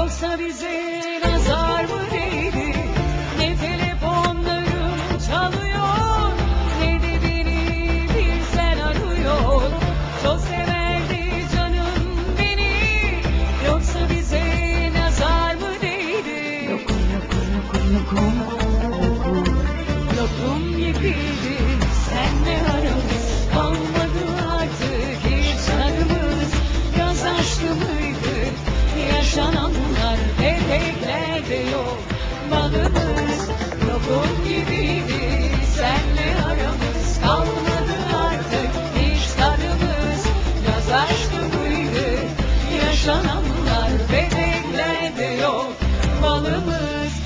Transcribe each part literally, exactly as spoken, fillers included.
Yoksa bize nazar mı değdi? Ne telefonlarım çalıyor, ne de beni bir sen arıyor. Çok severdi canım beni, yoksa bize nazar mı değdi? Lokum lokum lokum lokum lokum. Lokum gibiydi senle aramız, kalmadı artık hiç tadımız. Yaz aşkı mıydı yaşananlar, peteklerde yok balımız. Lokum gibiydi senle aramız, kalmadı artık hiç tadımız. Yaz aşkı mıydı yaşananlar, peteklerde yok balımız.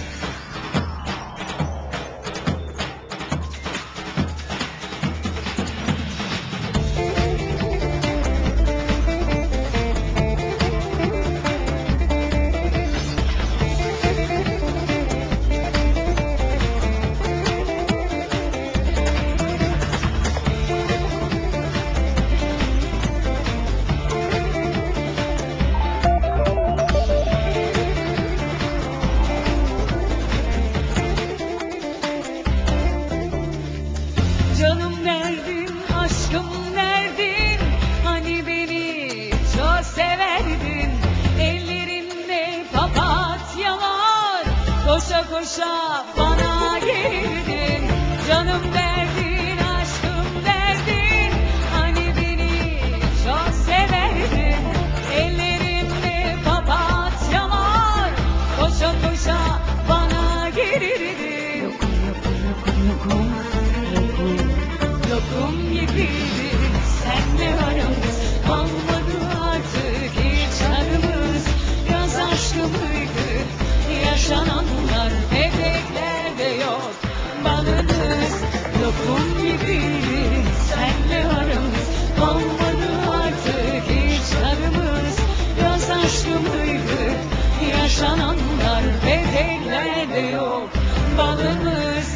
Canım derdin, aşkım derdin, hani beni çok severdin. Ellerinde papatya var, koşa koşa bana gelirdin. Canım derdin, aşkım derdin, hani beni çok severdin. Ellerinde papatya var, koşa koşa bana gelirdin. Lokum lokum lokum lokum lokum. Lokum gibiydi senle aramız, kalmadı artık hiç tadımız. Yaz aşkı mıydı yaşananlar, bebeklerde yok balınız. Lokum gibiydi senle aramız, kalmadı artık hiç tadımız. Yaz aşkı mıydı yaşananlar, bebeklerde yok balımız.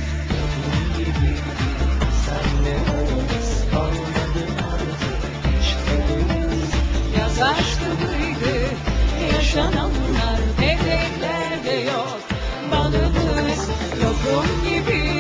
Yaz aşkı mıydı yaşananlar, bebeklerde yok balımız. Lokum gibi